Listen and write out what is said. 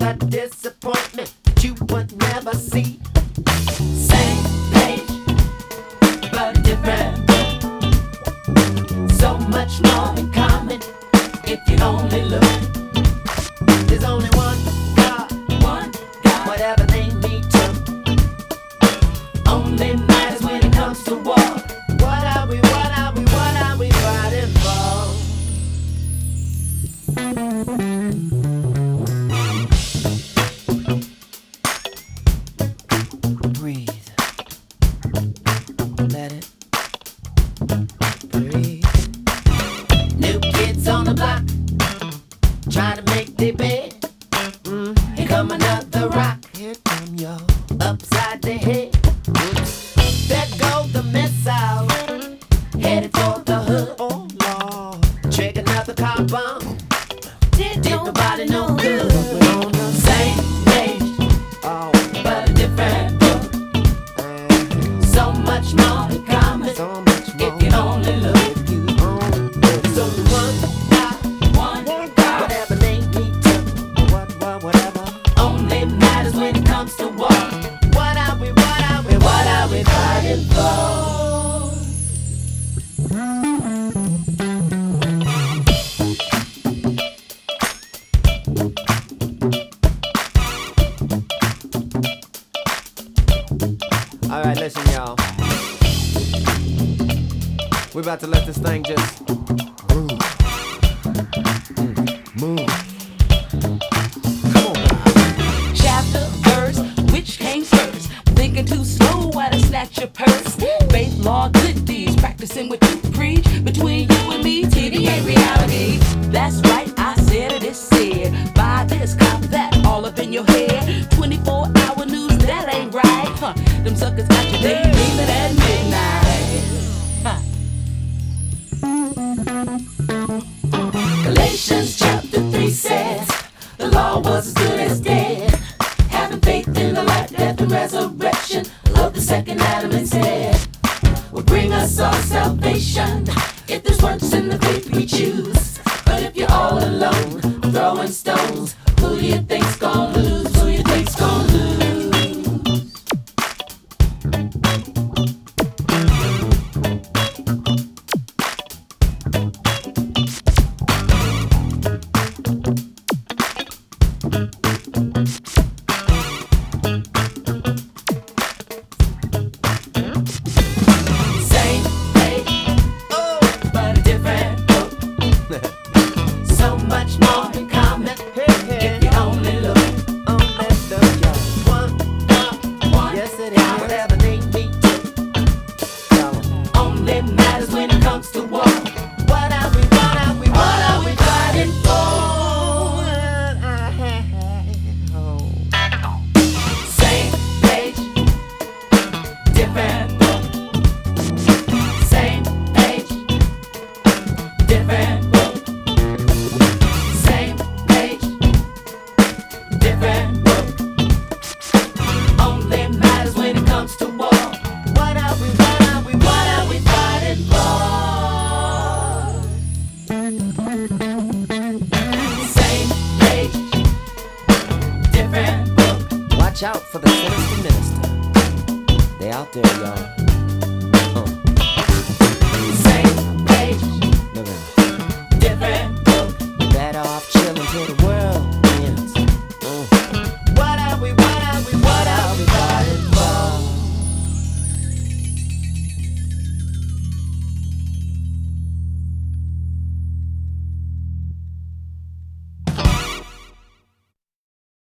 a disappointment that you would never see. Same page, but different book. So much more in common if you only look. There's only one God, whatever name he took. Only matters when it comes to war. What are we fighting for? Breathe. Let it breathe. New kids on the block, trying to make their bed. Here come another rock. Here come your upside the head. There go the missile, headed for the hood. Oh Lord, trigger another car bomb. Did nobody know good? Same page, but a different book. So much more in common if you only look. So one God, whatever name he took. Whatever. Only matters when it comes to war. What are we fighting for? Alright, listen, y'all. We're about to let this thing just move. Move. Come on, guys. Chapter, verse, which came first? Thinking too slow, why to snatch your purse? Faith, law, good deeds, practicing what you preach. Between you and me, TV ain't reality. That's right, I said it, it's said. Buy this, cop that, all up in your head. 24-hour news, that ain't right. Huh. Them suckers got you daydreaming at midnight. Huh. Galatians chapter 3 says, the law was as good as dead. Having faith in the life, death, and resurrection of the second Adam instead will bring us all salvation. If there's works in the faith we choose, but if you're all alone, throwing stones, who do you think's gonna lose? Who you think's gonna lose? Same page, but a different book. So much more in common if you only look. One God, yes it is. Whatever name he took. Only matters when it comes to war. What are we fighting for? Same page, different book. Same page, different book. Same page, different book. Only matters when it comes to war. What are we fighting for? Same page, different book. Watch out for the sinister minister. They out there, y'all.